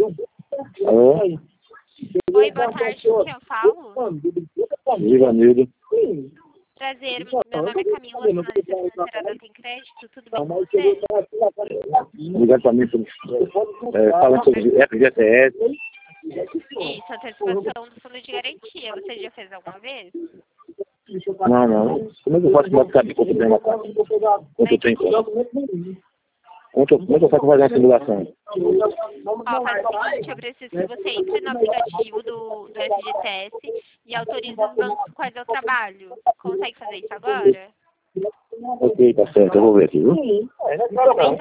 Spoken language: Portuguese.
Alô? Oi, boa tarde, com quem eu falo? Ivanildo. Prazer, meu nome é Camila, sou analista financeira da Tem Crédito, tudo bem com você? Ligar para mim, falando sobre FGTS. Isso, antecipação do fundo de garantia, você já fez alguma vez? Não. Como é que eu faço para ficar quanto tem uma conta? Quanto tem conta? Como é que eu faço para fazer uma simulação? Ó, faz o seguinte, eu preciso que você entre no aplicativo do FGTS e autorize os bancos quais eu trabalho. Consegue fazer isso agora? Ok, tá certo, eu vou ver aqui, viu? Tudo bem,